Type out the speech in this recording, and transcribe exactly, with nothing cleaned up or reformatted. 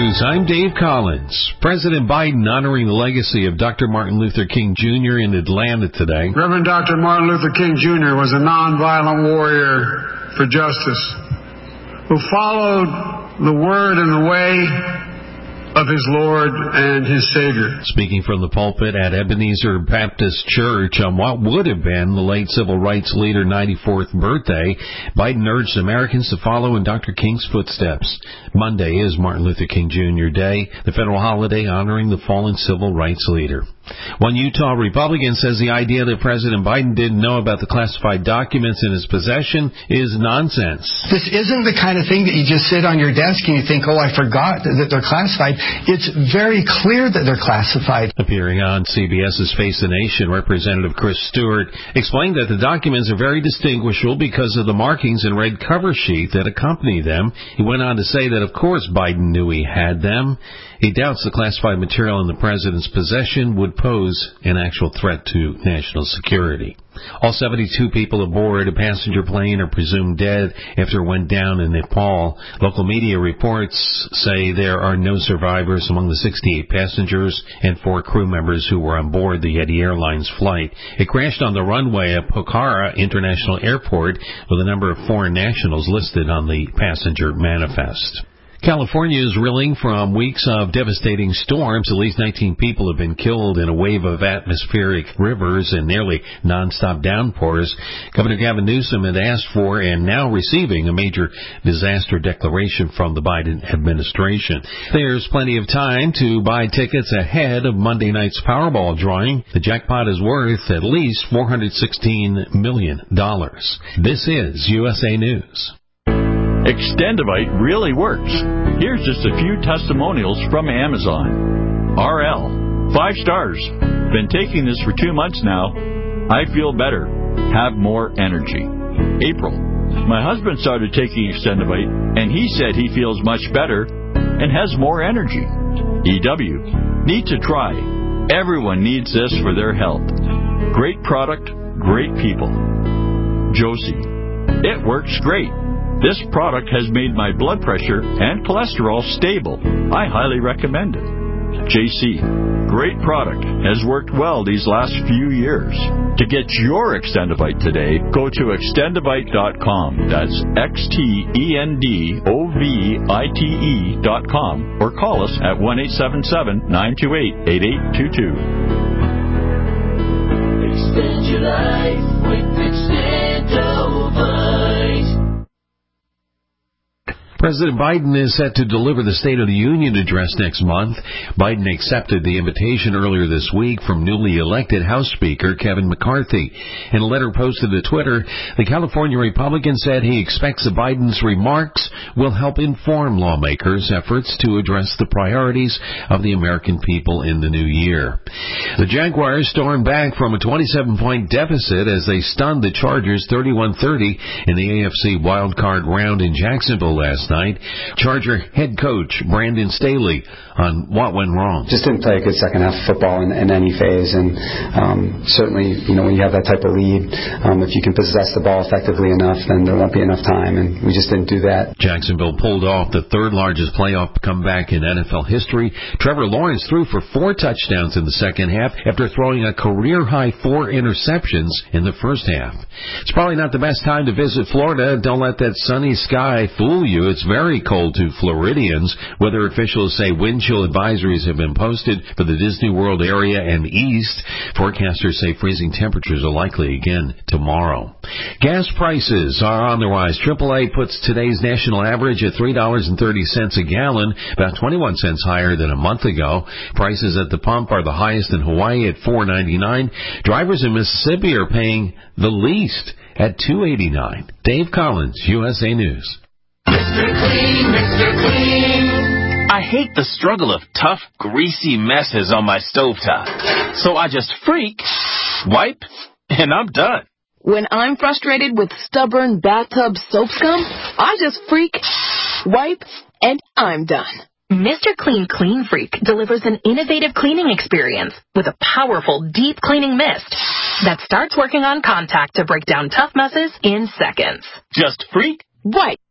News, I'm Dave Collins. President Biden honoring the legacy of Doctor Martin Luther King Junior in Atlanta today. Reverend Doctor Martin Luther King Junior was a nonviolent warrior for justice who followed the word and the way of his Lord and his Savior. Speaking from the pulpit at Ebenezer Baptist Church on what would have been the late civil rights leader ninety-fourth birthday, Biden urged Americans to follow in Doctor King's footsteps. Monday is Martin Luther King Junior Day, the federal holiday honoring the fallen civil rights leader. One Utah Republican says the idea that President Biden didn't know about the classified documents in his possession is nonsense. This isn't the kind of thing that you just sit on your desk and you think, oh, I forgot that they're classified. It's very clear that they're classified. Appearing on CBS's Face the Nation, Representative Chris Stewart explained that the documents are very distinguishable because of the markings and red cover sheet that accompany them. He went on to say that, of course, Biden knew he had them. He doubts the classified material in the president's possession would pose an actual threat to national security. All seventy-two people aboard a passenger plane are presumed dead after it went down in Nepal. Local media reports say there are no survivors among the sixty-eight passengers and four crew members who were on board the Yeti Airlines flight. It crashed on the runway at Pokhara International Airport with a number of foreign nationals listed on the passenger manifest. California is reeling from weeks of devastating storms. At least nineteen people have been killed in a wave of atmospheric rivers and nearly nonstop downpours. Governor Gavin Newsom had asked for and now receiving a major disaster declaration from the Biden administration. There's plenty of time to buy tickets ahead of Monday night's Powerball drawing. The jackpot is worth at least four hundred sixteen million dollars. This is U S A News. Extendivite really works. Here's just a few testimonials from Amazon. R L, five stars. Been taking this for two months now. I feel better. Have more energy. April, my husband started taking Extendivite, and he said he feels much better and has more energy. E W, need to try. Everyone needs this for their health. Great product, great people. Josie, it works great. This product has made my blood pressure and cholesterol stable. I highly recommend it. J C, great product. Has worked well these last few years. To get your Extendivite today, go to extendivite dot com. That's X T E N D O V I T E dot com. Or call us at one eight seven seven, nine two eight, eight eight two two. Extend your life with Extendivite. President Biden is set to deliver the State of the Union address next month. Biden accepted the invitation earlier this week from newly elected House Speaker Kevin McCarthy. In a letter posted to Twitter, the California Republican said he expects that Biden's remarks will help inform lawmakers' efforts to address the priorities of the American people in the new year. The Jaguars stormed back from a twenty-seven point deficit as they stunned the Chargers thirty-one thirty in the A F C wildcard round in Jacksonville last night. Charger head coach Brandon Staley on what went wrong. Just didn't play a good second half of football in, in any phase, and um, certainly, you know, when you have that type of lead, um, if you can possess the ball effectively enough, then there won't be enough time, and we just didn't do that. Jacksonville pulled off the third largest playoff comeback in N F L history. Trevor Lawrence threw for four touchdowns in the second half after throwing a career-high four interceptions in the first half. It's probably not the best time to visit Florida. Don't let that sunny sky fool you. It's very cold to Floridians. Weather officials say wind chill advisories have been posted for the Disney World area and east. Forecasters say freezing temperatures are likely again tomorrow. Gas prices are on the rise. triple A puts today's national average at three dollars and thirty cents a gallon, about twenty-one cents higher than a month ago. Prices at the pump are the highest in Hawaii at four ninety-nine. Drivers in Mississippi are paying the least at two eighty-nine. Dave Collins, U S A News. Mister Clean, Mister Clean. I hate the struggle of tough, greasy messes on my stovetop. So I just freak, wipe, and I'm done. When I'm frustrated with stubborn bathtub soap scum, I just freak, wipe, and I'm done. Mister Clean Clean Freak delivers an innovative cleaning experience with a powerful, deep cleaning mist that starts working on contact to break down tough messes in seconds. Just freak, wipe,